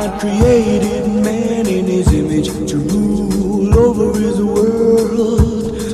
God created man in his image to rule over his world.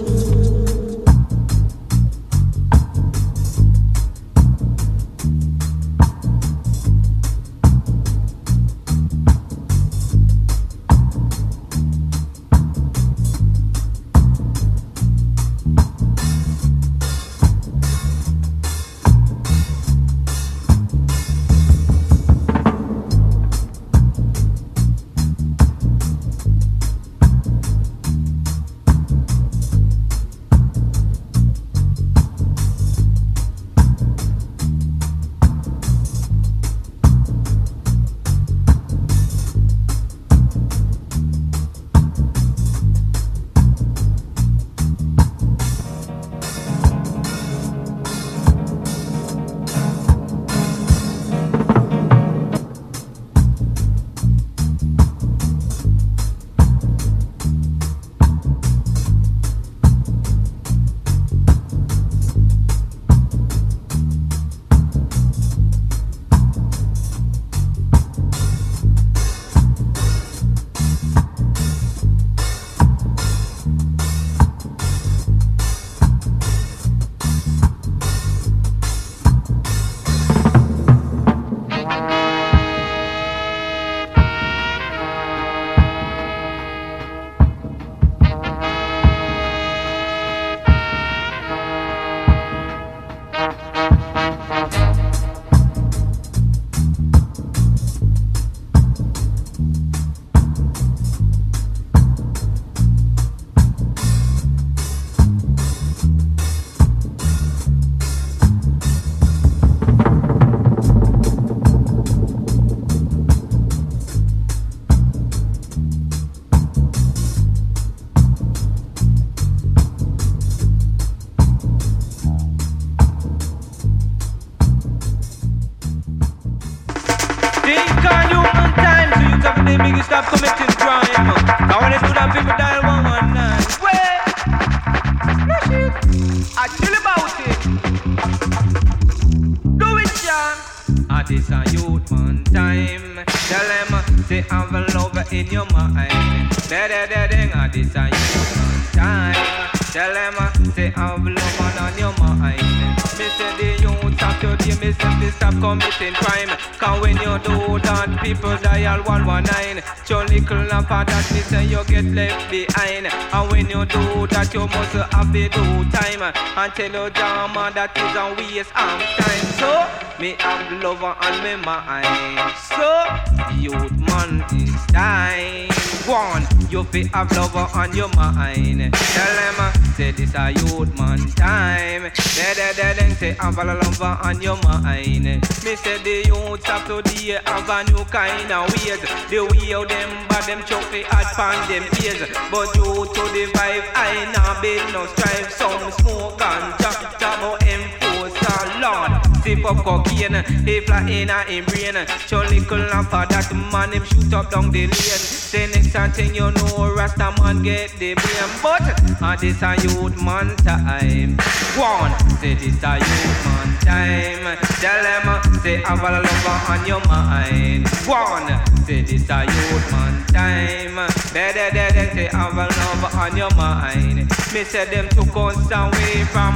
People dial 119. Your little after that, me say you get left behind. And when you do that, you must have to do time. And tell your drama that is a waste of time. So, me have lover on me mind. So, youth man is time. One, you fi have lover on your mind. Tell them, say this a youth man time. Then say have a lover on your mind. Me say the youths have today have a new kind of ways. The way of them but them choke the hard pan them ears. But you to the vibe I nah bid no strive. Some smoke and talk about enforcer Lord. Sip up cocaine, he fly in a brain. Show little after that man him shoot up down the lane. Say next thing you know Rasta man get the blame. But this a youth man time. One, say this a youth man time. Tell them, say have a lover on your mind. One, say this a youth man time. Better than say have a lover on your mind. Me say them took us away from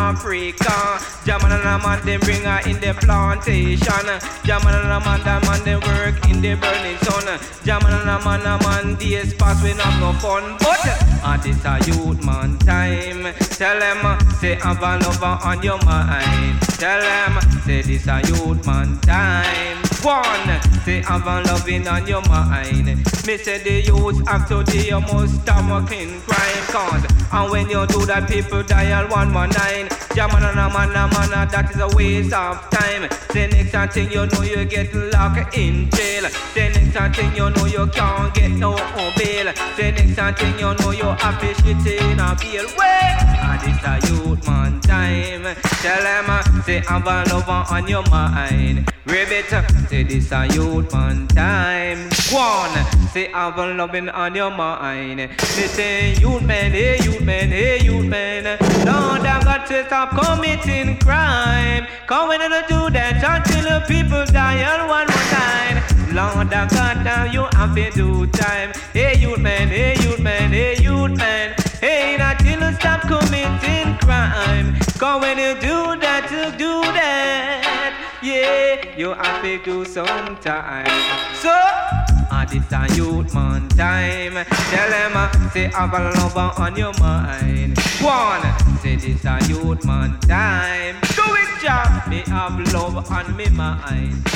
Africa. Jaman and a man them bring her in the plantation. Jaman and a man them work in the burning sun. Jaman and a man days pass when have no fun. But this a youth man time. Tell them say have a lover on your mind. Tell them say this a youth man time. One, say have a loving on your mind. Me say the youth have today you must stop working crime cause. And when you do that people dial 119. Jaman and a man that is a waste of time. Say next thing you know you get locked in jail. Say next thing you know you can't get no bail. Say next thing you know you have to shit in a bail. Wait, this a youth man time. Tell them say have a lover on your mind. Ribbit, say this a youth man time. One, say have a loving on your mind. They say youth man, hey youth man, hey youth man. Lord, I got to stop committing crime. Come when I do that until the people die on 119. Lord of God, now you have to do time. Hey youth man, hey youth man, hey youth man. Hey, not till you stop committing crime. Cause when you do that, yeah, you have to do some time. So, this a youth man time. Tell them, say have a lover on your mind. One, say this a youth man time. Do it, Jah, me have love on me mind.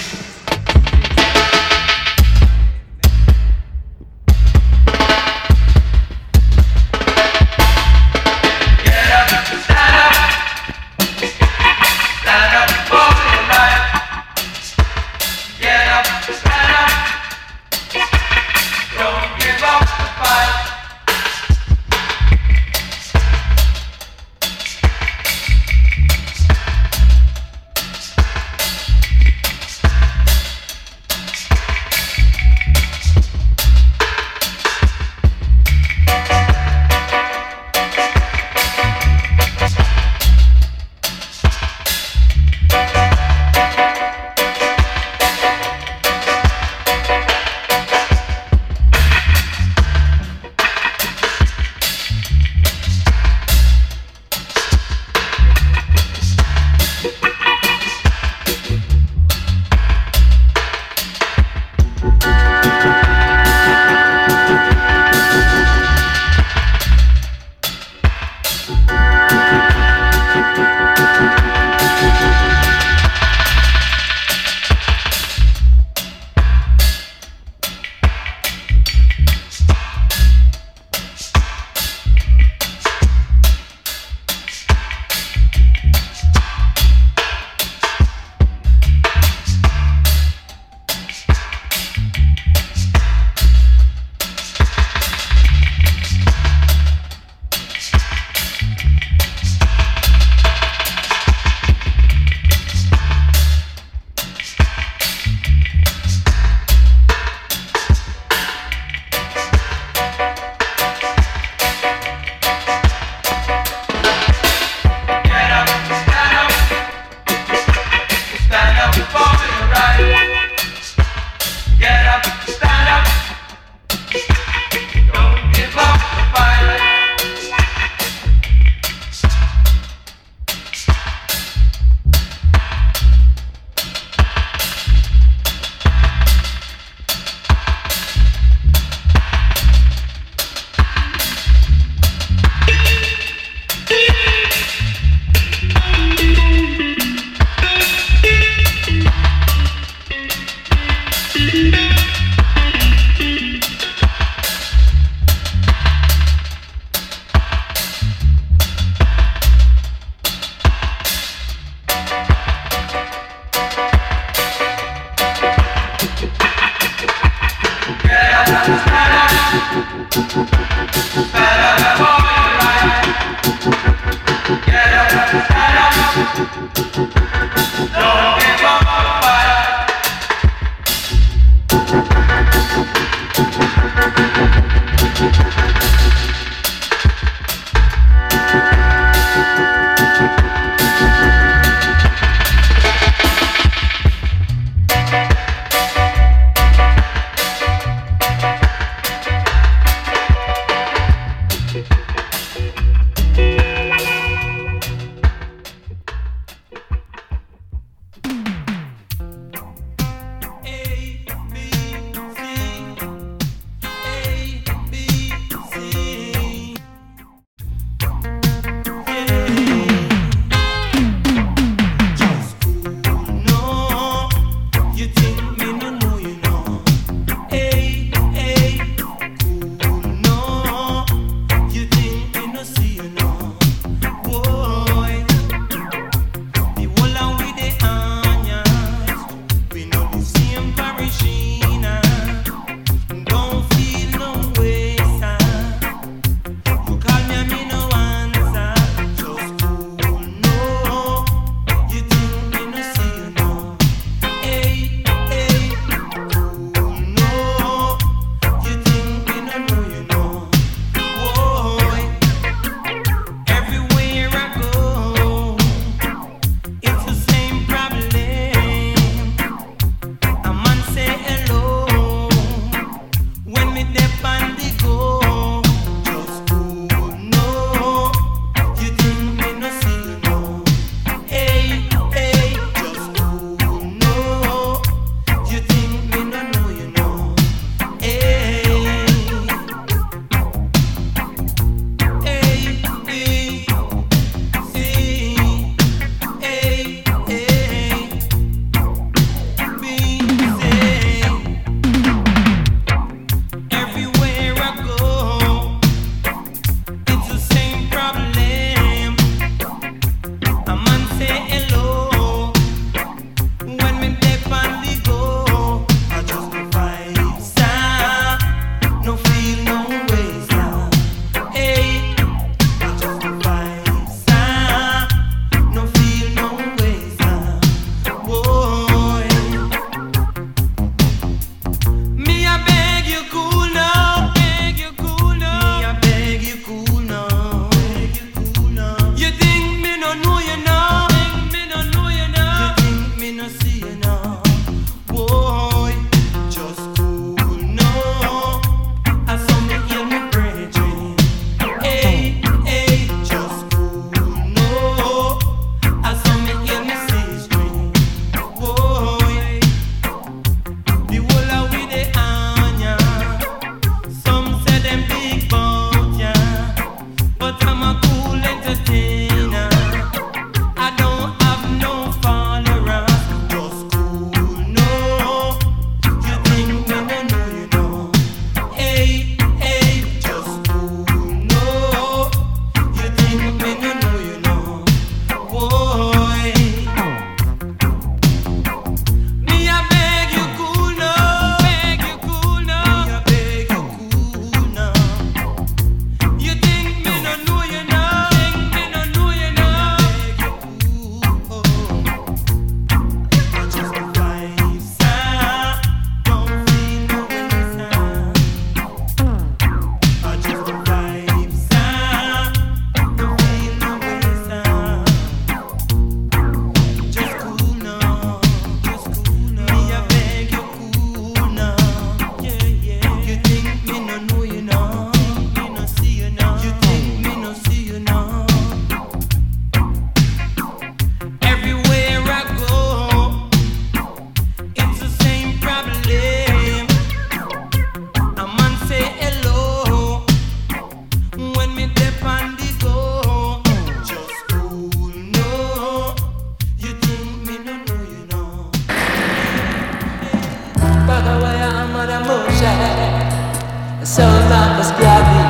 soul Marcus Garvey.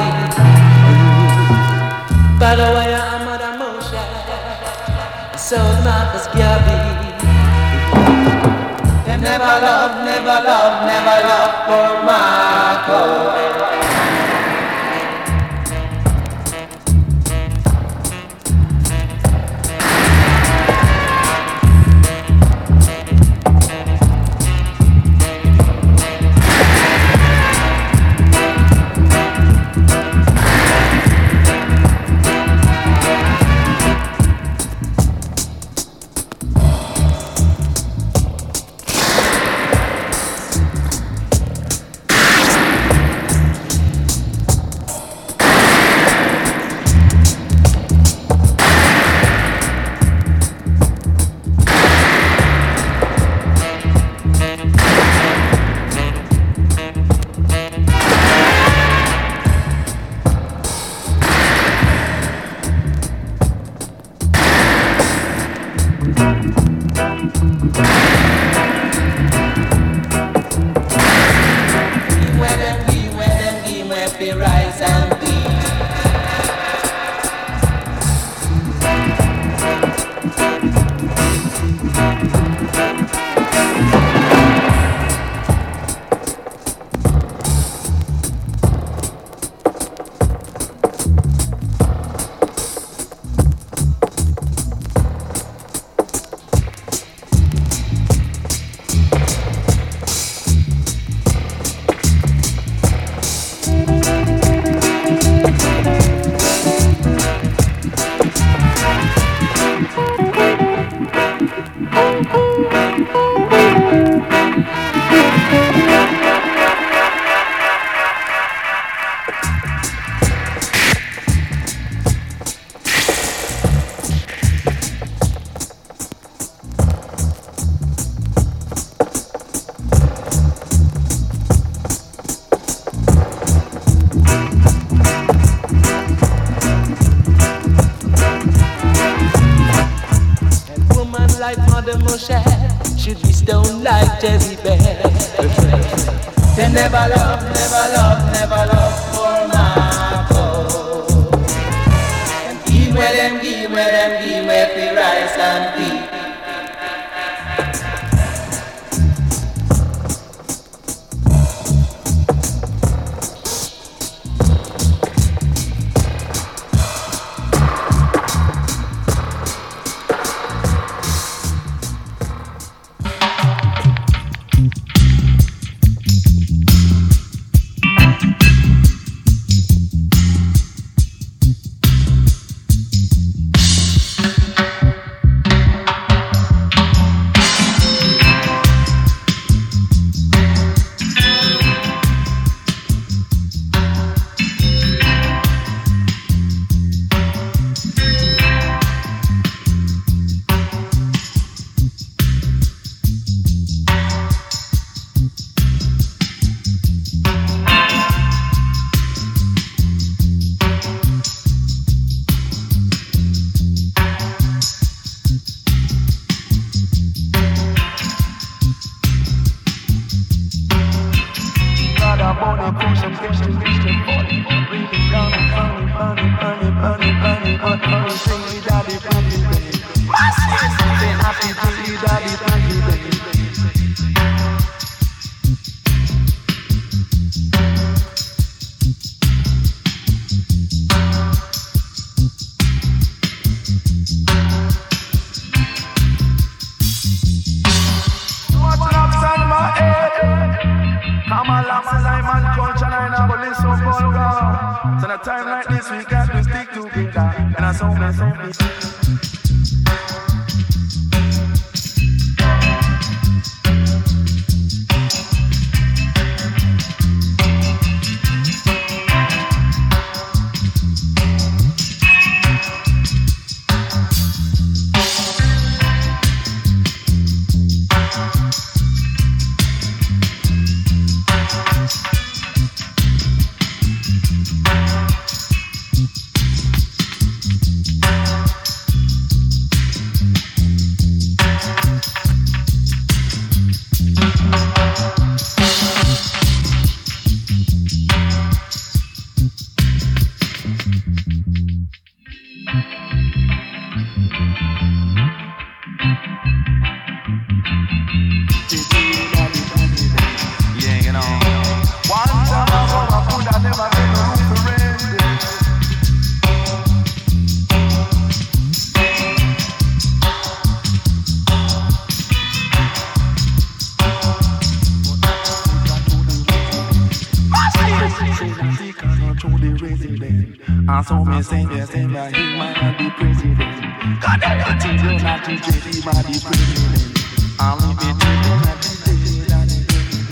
By the way, I'm Mother Moshe, soul Marcus Garvey. Them never love, never love, never love for Marco. Should be stoned like Jezebel. They never love, never love, never love for Marco. And give where them, give where them, give where the rice and tea. And so me say yes, he might be president. God, I tell you not to take him by the president. I'll leave it to you not to take it on the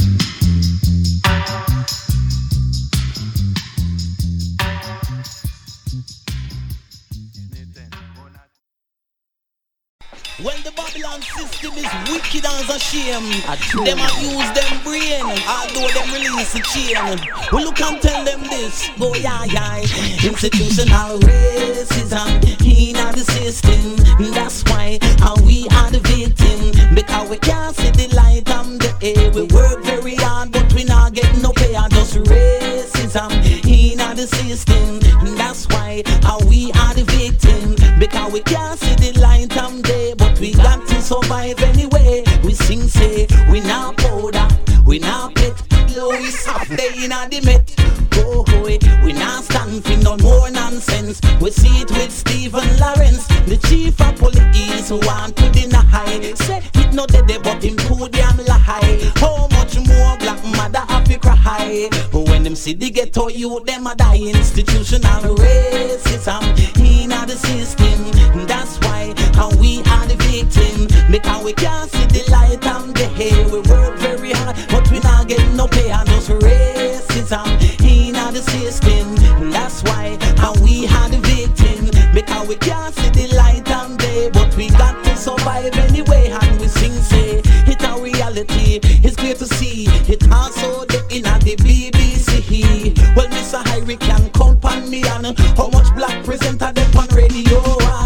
Well, the Babylon system is wicked as a shame. Them a use them brain, although them release a chain. Well, look and tell them this, go yeah. Institutional racism in the system. That's why we are the victim. Because we can't see the light on the air. We work very hard, but we not get no pay. Just racism in the system. That's why we are the victim. Because we can't see the light on the air. We got to survive anyway. We sing say, we now powder, we now pet. We soft day in the met. Oh boy, we now stand for no more nonsense. We see it with Stephen Lawrence, the chief of police who want to deny. Say it not dead, but him too damn lie. How much more black mother have to cry? When them see the ghetto youth, them a die. Institutional racism in the system. That's why we are the victim. Because we can't see the light on the hay. We work very hard, but we not get no pay. And just racism in the system. That's why we are the victim. Because we can't see the light on the hay, but we got to survive anyway. And we sing say, it's a reality. It's clear to see. It also the inner the BBC. Well, Mr. Hyrie can count on me and how much black presenter them on radio.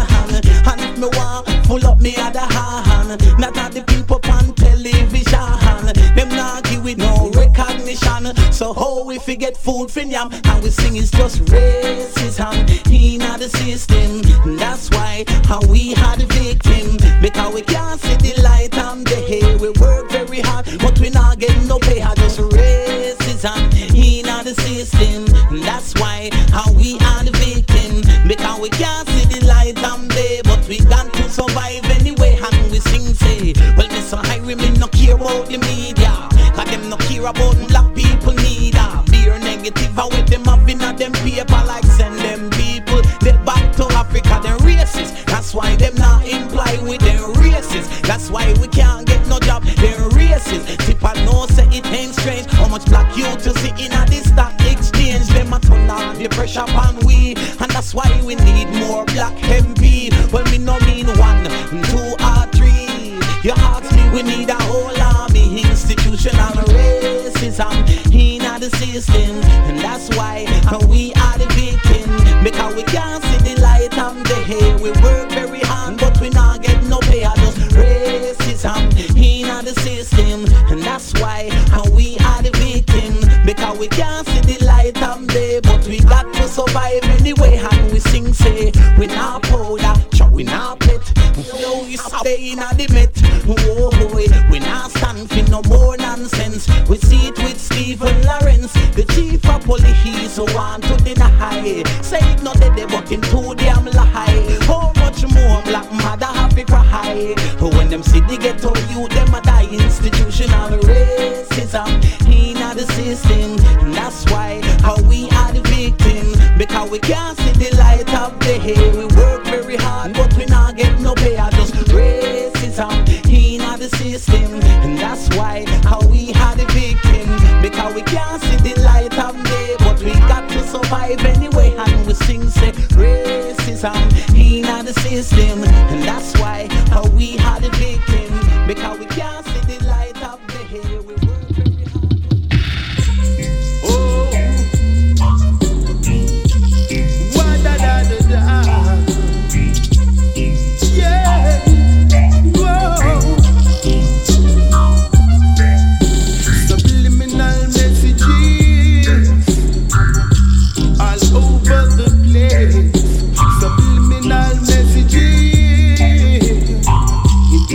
And if me want full up me other hand, not all the people on television. Them not give with no recognition. So how we forget food for yam and we sing it's just racism in the system. That's why we are the victim. Because we can't see the light on the hay. We work very hard, but we not get no pay. Just racism in the system. That's why we are the victim. Because we can't see the light on the hay, but we got to survive anyway. And we sing say, well, Mr. Hyrie, me no care about the media. Cause them no care about black people neither. Beer negative with them having at them paper like send them people they back to Africa. Them racist. That's why them not imply with them racist. That's why we can't get no job. Them racist. Tip I know say it ain't strange how much black youth you see in a this stock exchange. Them a turn off the pressure upon we. And that's why we need more black MP. Well, me no mean 1, 2 or 3. You ask me, we need a whole army. Institutional racism in the system. And that's why we are the victim. Because we can't see the light on the hay. We work very hard, but we not get no pay. Just racism in the system. And that's why we are the victim. Because we can't see the light on the hay, but we got to survive anyway. And we sing say, we not powder, we not pet. We stay in the met. Oh boy, we not stand for no more nonsense. We see it with Stephen Lawrence, the chief of police who want to deny. Say it not dead, but him too damn lie. How much more black mother have to cry? When them see the ghetto youth, them a die. Institutional racism in the system. And that's why we are the victim. Because we can't see the light of the hay. We work very hard, but we not get no pay. Just racism in the system. And that's why we are the victim. Because we can't see the light of the day, but we got to survive anyway. And we sing say racism in the system. And that's why we are the victim. Because we can't see the light of the day. We work very hard. Oh, wa da da da da. Yeah. Whoa. Subliminal messages all over the place. Subliminal messages.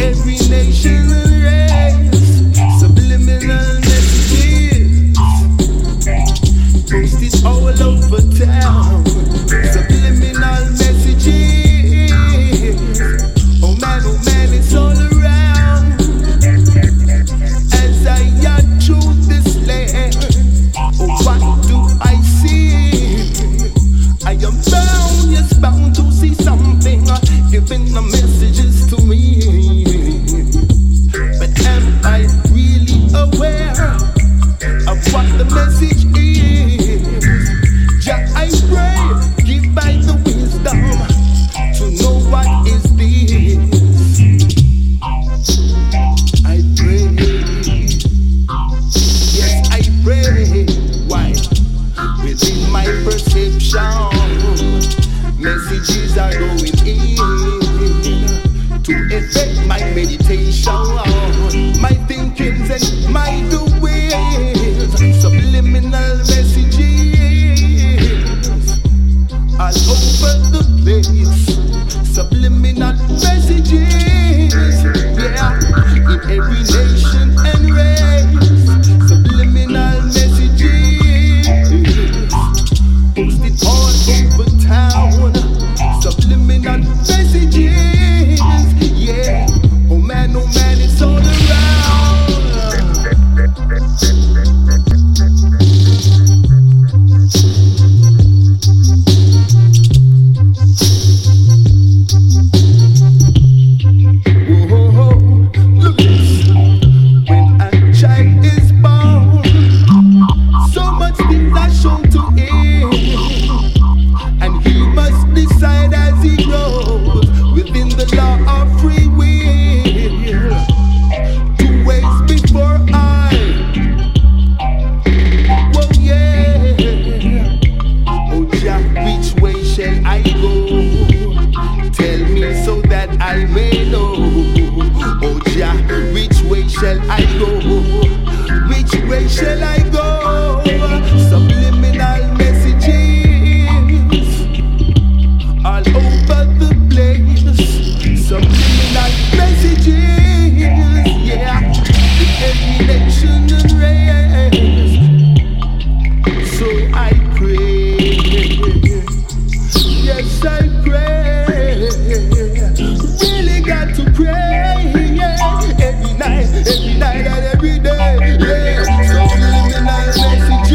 night and every day. Yeah, subliminal messages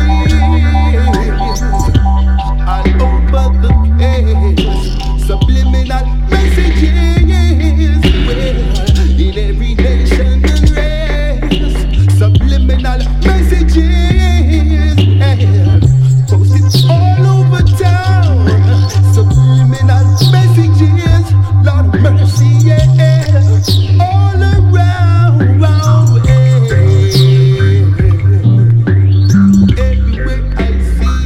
all over the place. Subliminal messages, well, in every nation and race. Subliminal messages, yeah, posted all over town. Subliminal messages, Lord of mercy, yeah, all around, everywhere I see.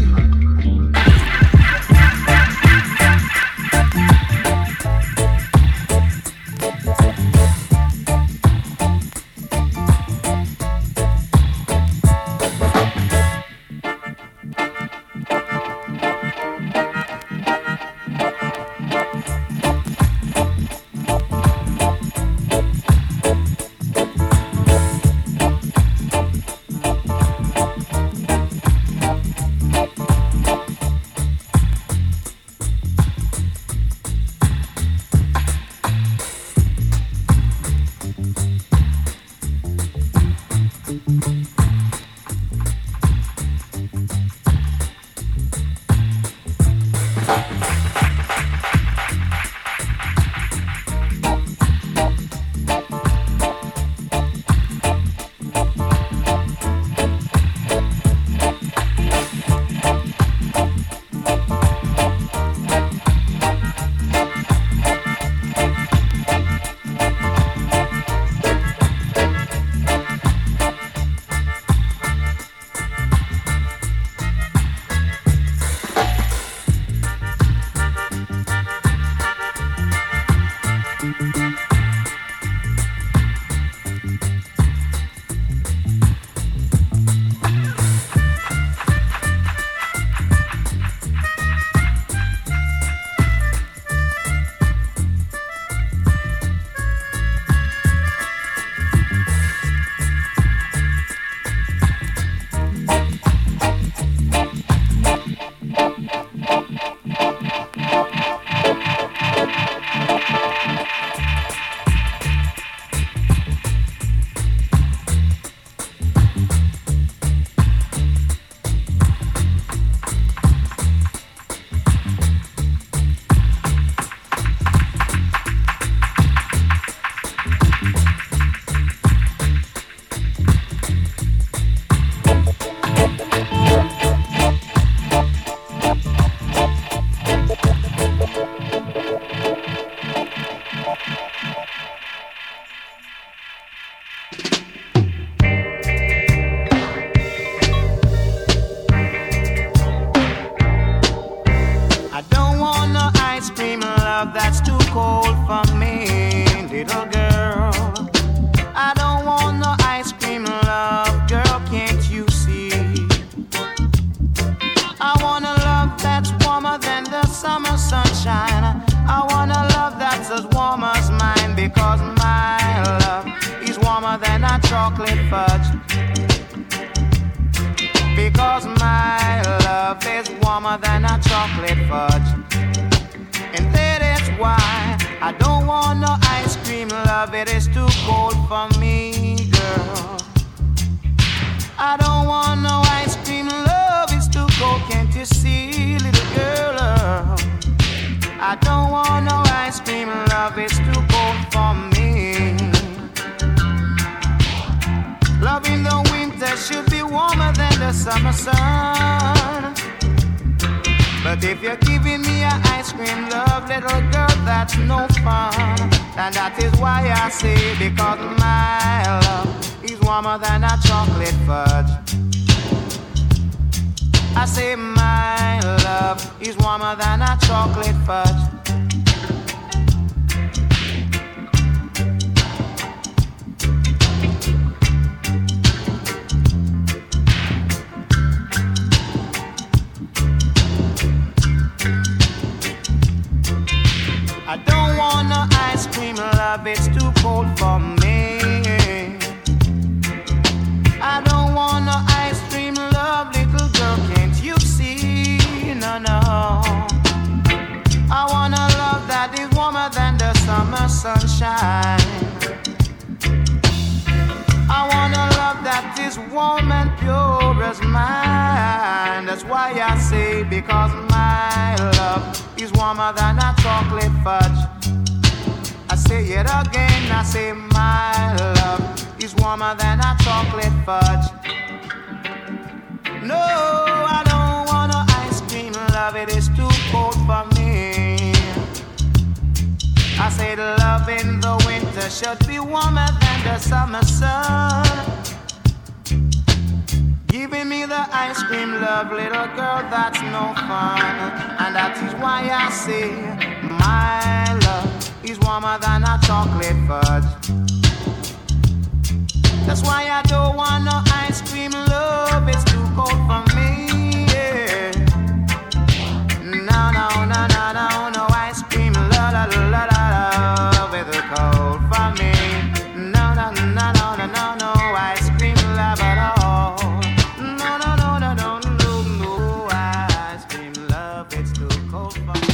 I wanna is warm and pure as mine. That's why I say, because my love is warmer than a chocolate fudge. I say it again, I say my love is warmer than a chocolate fudge. No, I don't want no ice cream, love, it is too cold for me. I say the love in the winter should be warmer than the summer sun. Giving me the ice cream, love, little girl, that's no fun. And that is why I say my love is warmer than a chocolate fudge. That's why I don't want no ice cream, love, it's too cold for me, yeah. No, no, no, no, no, no ice cream, la la la la la, love, it's cold for me. No, no, no, no, no, no, no ice cream, love at all. No, no, no, no, no, no, no ice cream, love, it's too cold for me.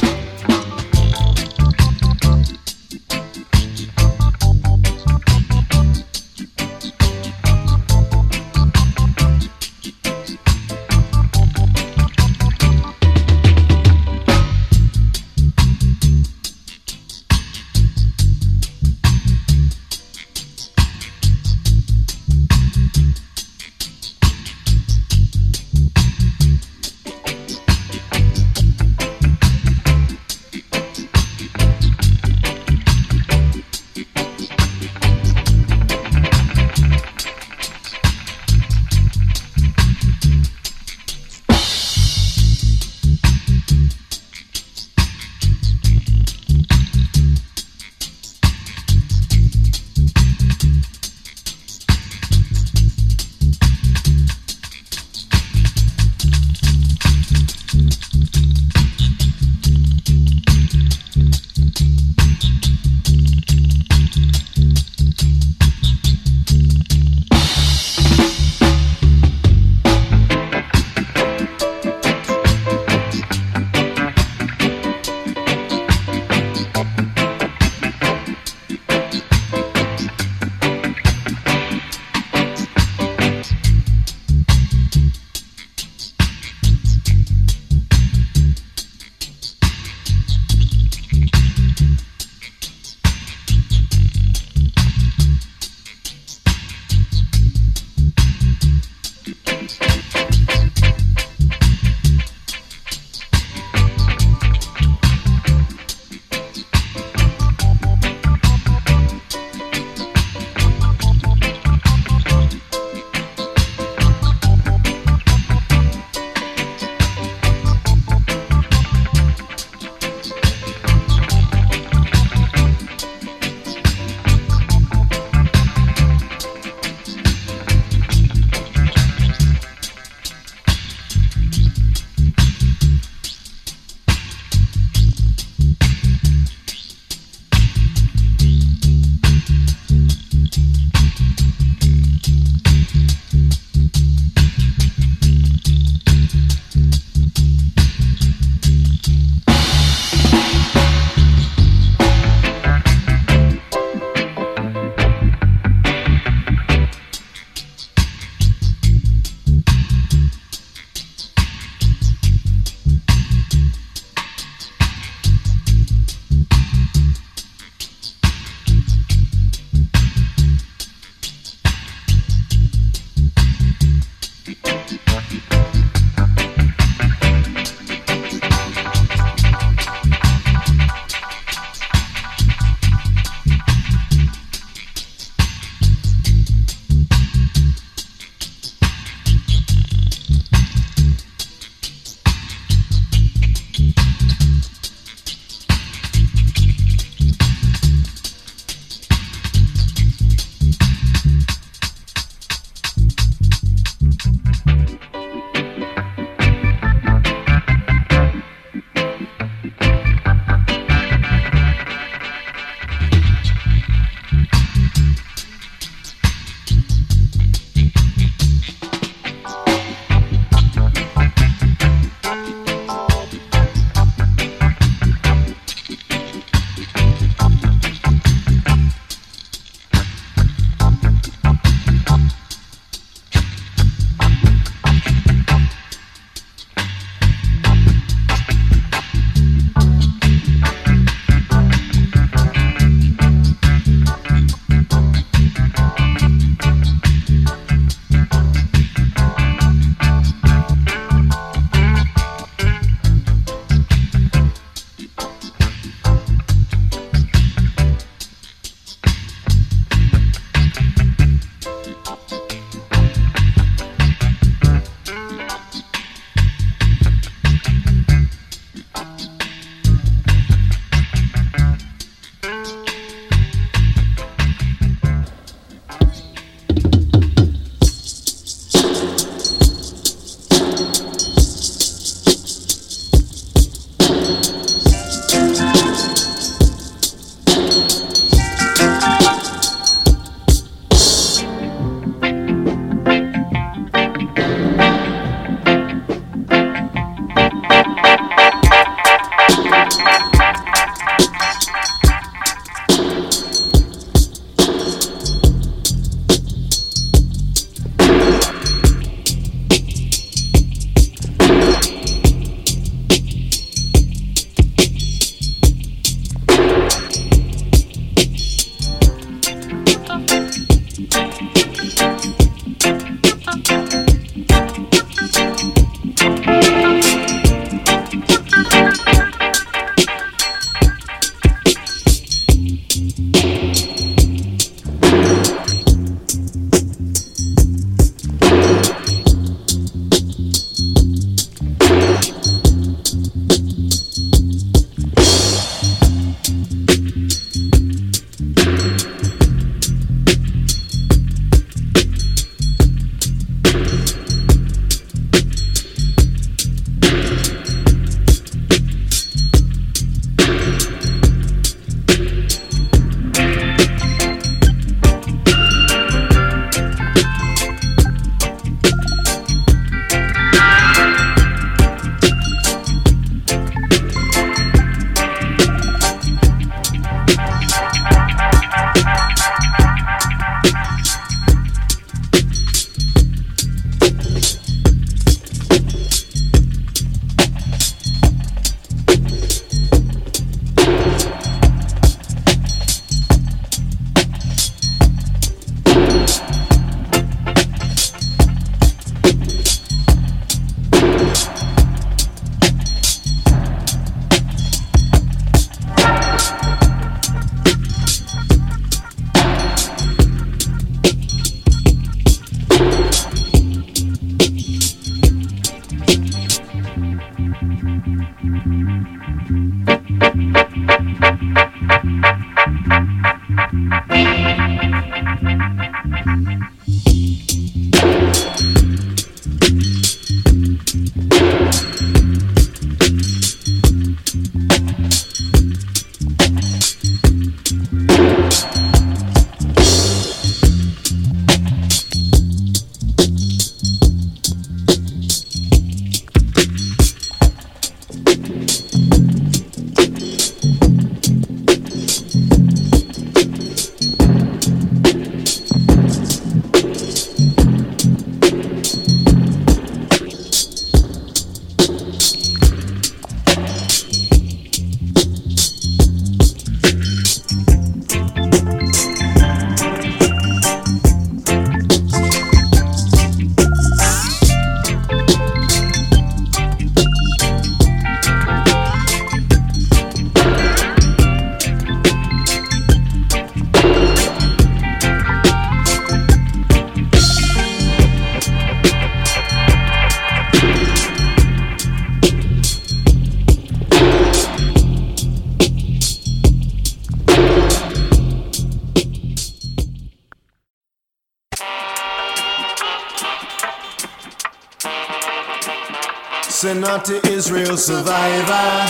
Say not to Israel survivor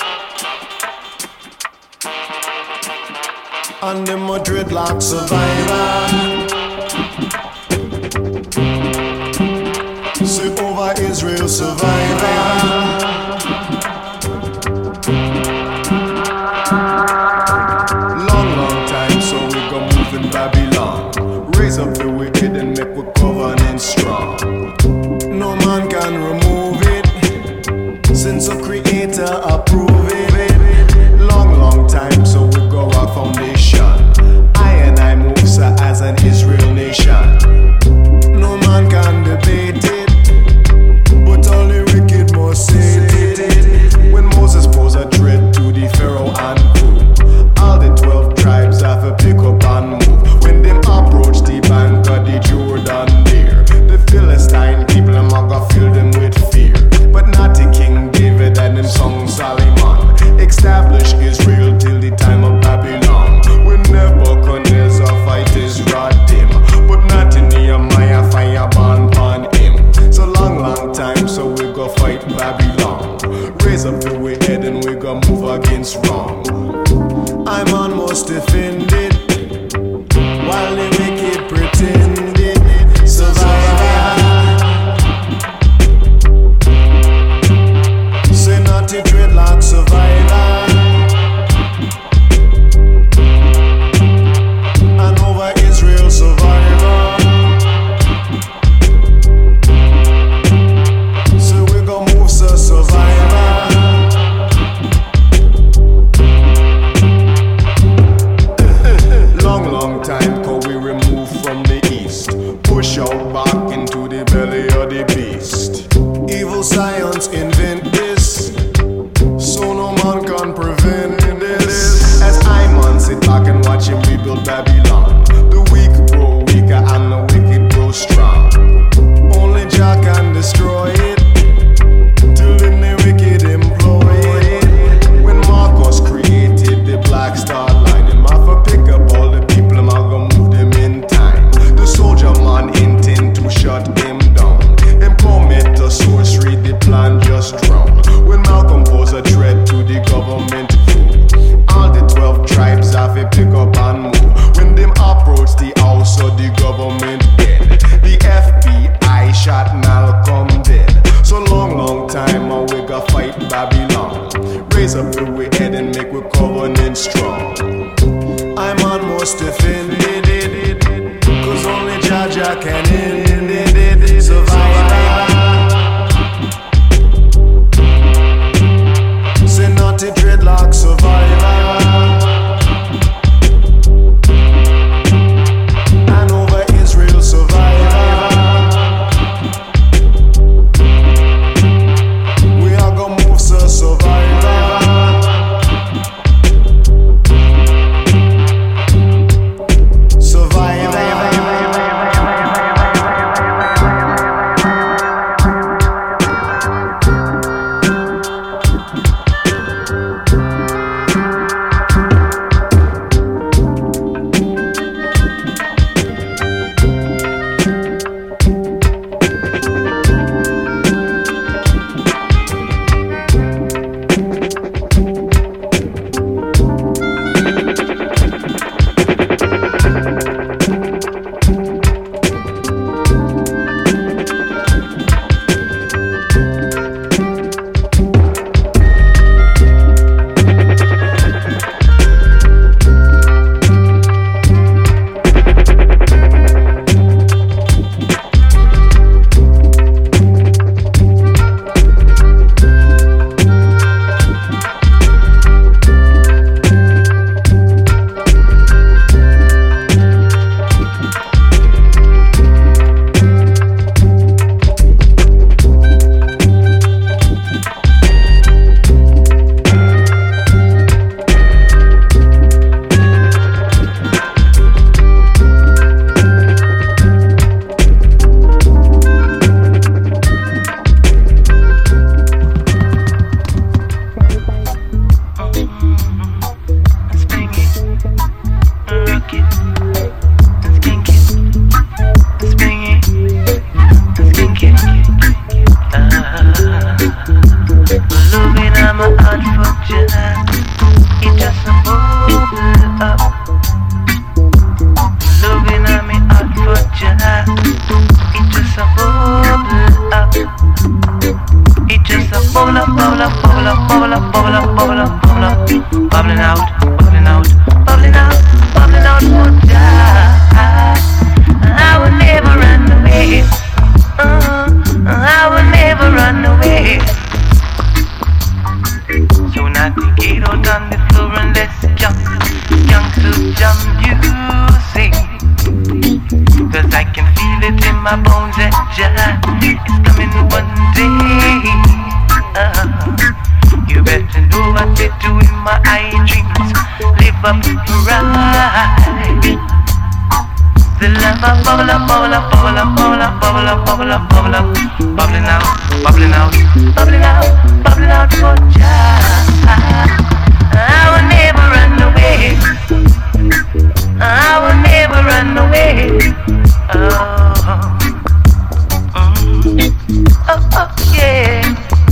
and the Madrid lock survivor. Say over Israel survivor. Long time, so we go move in Babylon. Raise up the wicked and make we covenant strong. No man can remove it, since a creator approve it. Long time, so we go our foundation. I and I move as an Israel nation. No man can debate it, but only wicked must say it. When Moses posed a threat to the Pharaoh and crew, all the 12 tribes have to pick up and move. When them approach the bank of the Jordan there, the Philistine people them a go fill them with fear. But not the King David and them song Solomon establish Israel till the time of Babylon. When Nebuchadnezzar fight his rod him, but not in Nehemiah fire burn on him. So long time, so we go fight Babylon. Raise up the way head and we go move against wrong. I'm almost offended while the wicked pretended survivor. Say not to dreadlock survivor. And over Israel survivor. So we go move so survivor. Long time cause we remove from the east, push out back into the belly of the beast. Evil science invent this, so no man can prevent this. As I man sit back and watch him rebuild Babylon, the weak grow weaker and the wicked grow strong. Only Jah can destroy it, till then the wicked employ it. When Marcus created the Black Star Line, him have to pick up all the people, him have to move them in time. The soldier man intend to shut him down. Him commit to sorcery, the plan just drown. When Malcolm posed a threat to the government crew, all the 12 tribes have to pick up and move. When them approach the house of the government head, the FBI shot Malcolm dead. So long time we go fight Babylon. Raise up the way head and make we covenant strong. I'm almost offended, cause only Jah can end it. Survivor. Say not to dreadlock survivor. And over Israel survivor. bubble up, bubble up, bubble up, bubble up, bubble up, bubble up, bubbling out, bubbling out, bubbling out, bubbling out, oh Jah. I will never run away. I will never run away. So now to get out on the floor and let's jump to jump music. Cause I can feel it in my bones that Jah is coming one day. You better know what they do in my eye dreams. Live up right. The love of bubble up, bubble up, bubble up, bubble up, bubble up, bubble up, bubble up, bubbling out, bubbling out, bubbling out, bubbling out for Jah. I will never run away. I will never run away. Yeah.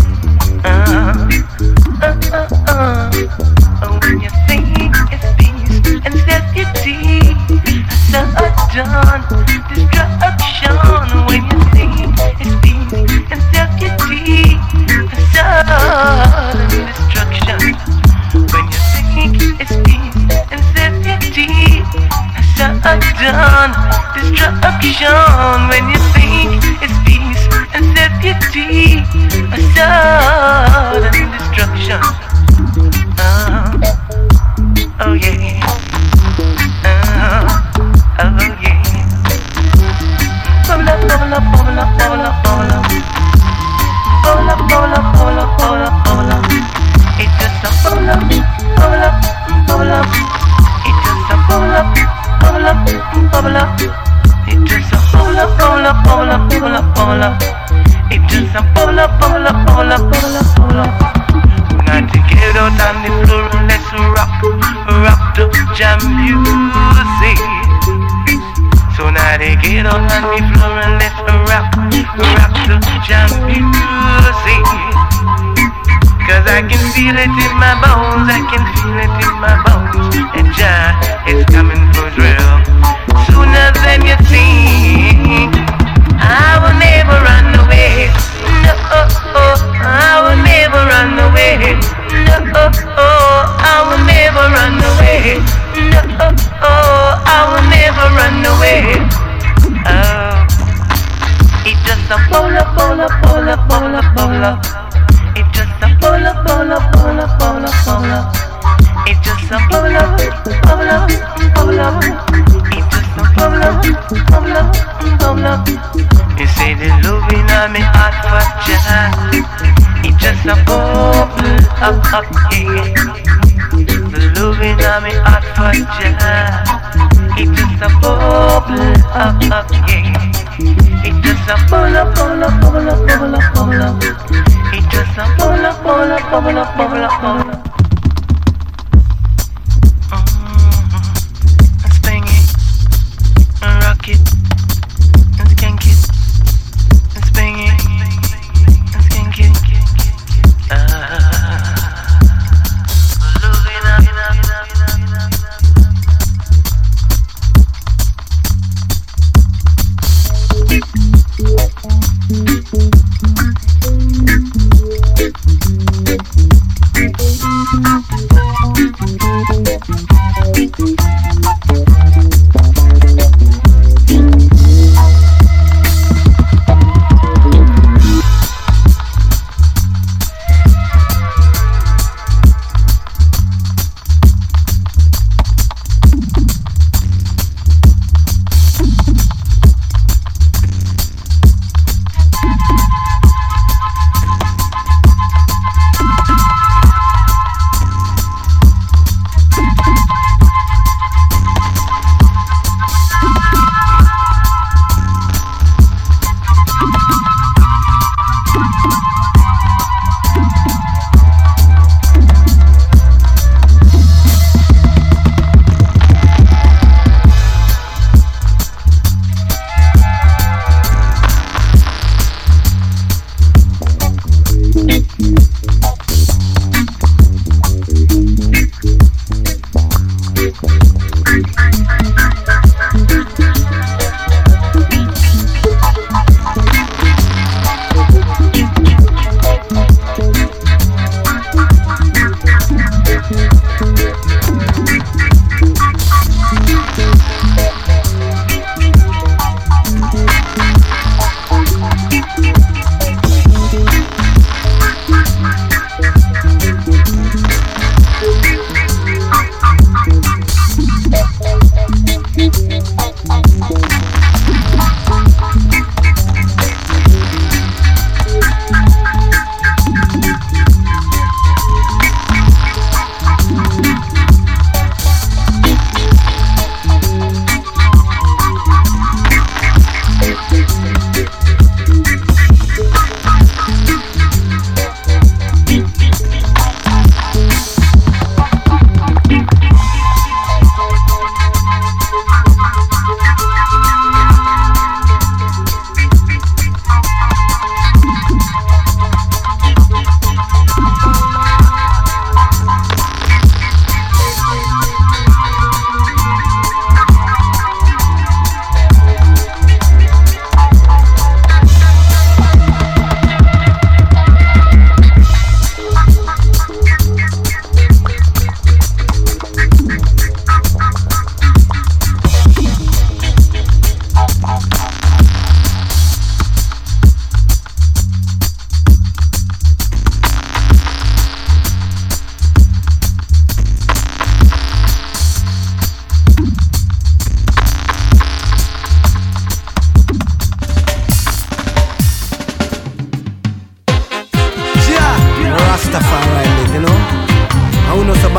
When you think it's peace and safety, so done destruction. When you think it's peace and safety, sudden destruction. When you think it's peace and safety, sudden destruction. When you think it's peace and safety, sudden destruction. Oh yeah. Oh yeah. Bubble up, bubble up, bubble up, bubble up, bubble up. Bubble up, bubble up, bubble up, bubble up, bubble up. It's just a bubble up, bubble up, bubble up. It's just a bubble up, bubble up, bubble up. It's just a bubble up, bubble up, bubble up, bubble up, bubble up. It's just a bubble up, bubble up, bubble up, bubble up, bubble up. Now to get out on the floor and let's rock the jam music. So now they get out on the floor and let's rock the jam music. Cause I can feel it in my bones, I can feel it in my bones. And Jah is coming for real. Sooner than you think, I will never run away. No, I will never run away. No, I will never run away. No, I will never run away. Oh, it's just a bubble up, bubble up, bubble up, bubble up, bubble up. It's just a bubble up, bubble up, bubble up, bubble up, bubble up. It's just a bubble up, bubble up, bubble up. It's just a bubble up, bubble up, bubble up. You say the loving on me heart for Jah. It's just a bubble up, yeah. The loving on me heart for Jah. It's just a bubble up, yeah. It's just a bubble up, bubble up, bubble up, bubble up, bubble up. It's just a bubble up, bubble up, bubble up, bubble up, bubble up. Spring it, rock it, and skank it, and spring it, and skank it.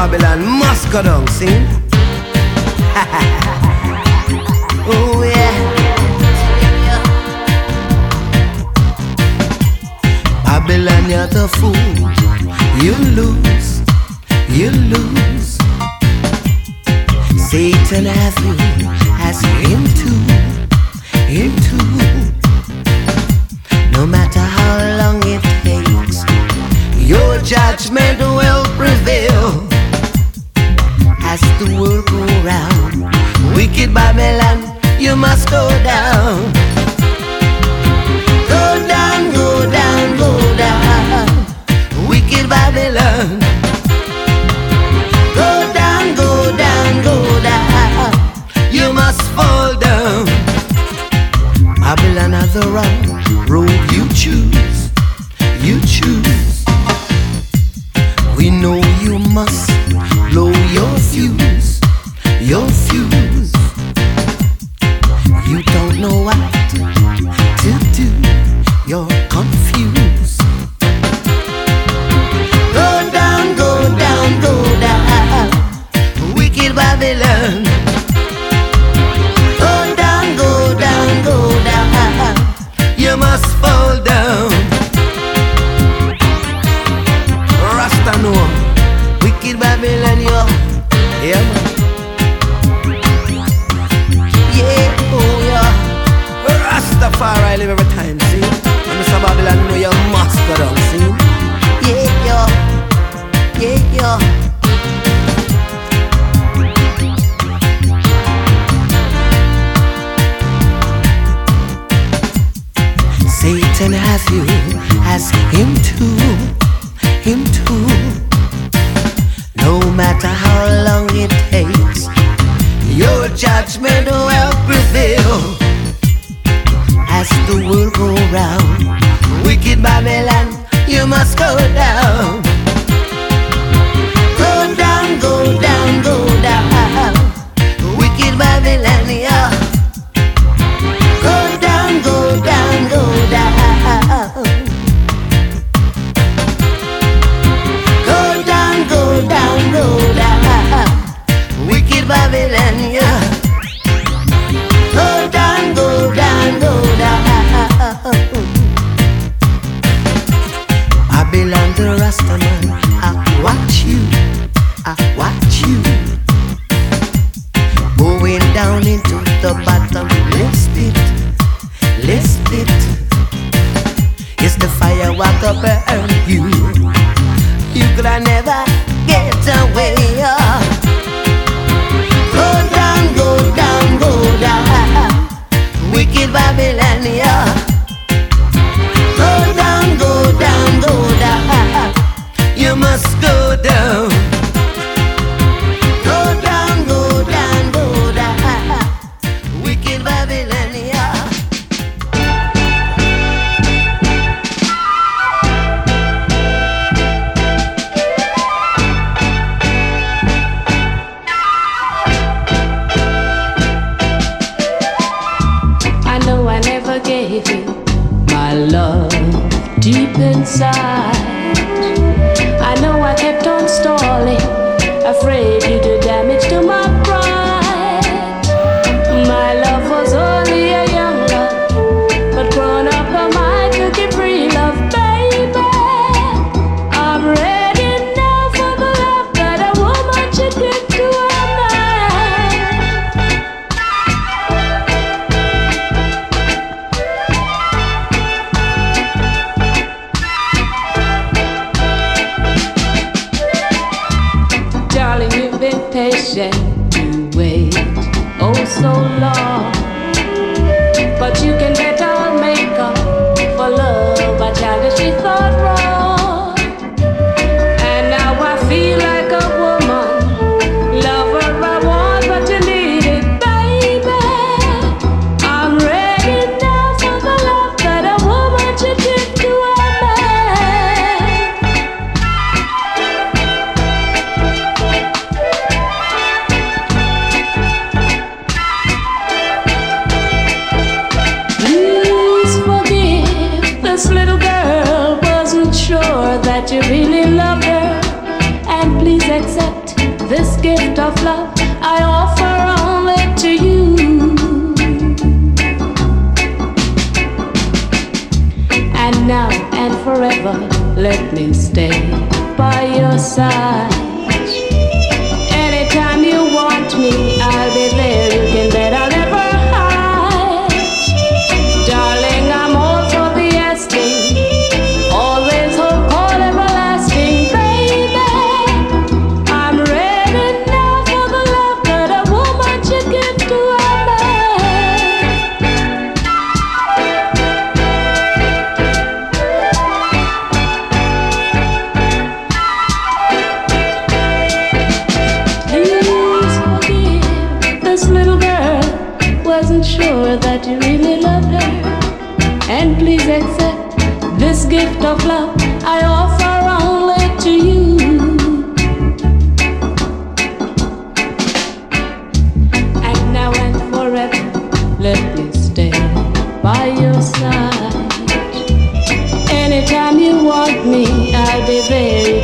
Babylon must go down, see? Oh yeah. Babylon, you're the fool. You lose, you lose. Satan has you, has him too, him too. No matter how long it takes, your judgment will prevail. As the world go round, wicked Babylon, you must go down. Go down, go down, go down, wicked Babylon. Go down, go down, go down, you must fall down. Babylon has the wrong road you choose, you choose. We know you must blow your fuse, your fuse. You don't know what to do, you're confused. Go down, go down, go down, wicked Babylon. Go down, go down, go down, you must fall down. Rasta know, wicked Babylon, yo. Yeah, man. Yeah, oh yeah. Rastafari live every time, see? And Mr. Babylon know you must go down, see? Yeah, yo. Yeah, yo. Satan has you, has him too, him too. No matter how long it takes, your judgment will prevail. As the world go round, wicked Babylon, you must go down. Go down, go down, go down, wicked Babylon, yeah. Go down, go down, go down. Go down, go down, go down, wicked Babylon, yeah. Go down, go down, go down. Babylon the Rastaman, I watch you, I watch you. Going down into the bottomless pit, list it. It's the fire walk up and you could never get away. Go down, go down, go down, wicked Babylon, yeah. Go down, go down, go down, you must go down. Go down, go down, go down, wicked Babylon, yeah. I know I never gave you my love deep inside. I know I kept on stalling, afraid you do damage to my pride. My love was only a young love, but grown up am I to give free love, baby. I'm ready now for the love that a woman should give to a man. Darling, you've been patient gift of love I offer only to you. And now and forever, let me stay by your side. Anytime you want me, I'll be there. You can bet I'll never hide. Darling, I'm all for the asking. Always hope for everlasting, baby. I'm ready now for the love that a woman should give to a man. Please forgive this little girl. Wasn't sure that you really loved her. And please accept this gift of love I offer only to you. And now and forever, let me stay by your side. Anytime you want me, I'll be there.